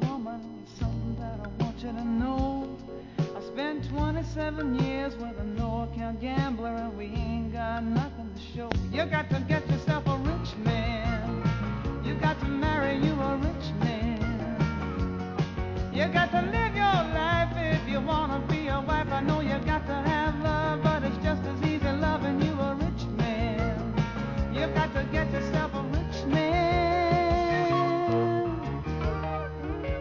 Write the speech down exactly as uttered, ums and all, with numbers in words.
woman, something that I want you to know. I spent twenty-seven years with a no-account gambler, and we ain't got nothing to show. You got to get yourself a rich man. You got to marry you a rich man. You got to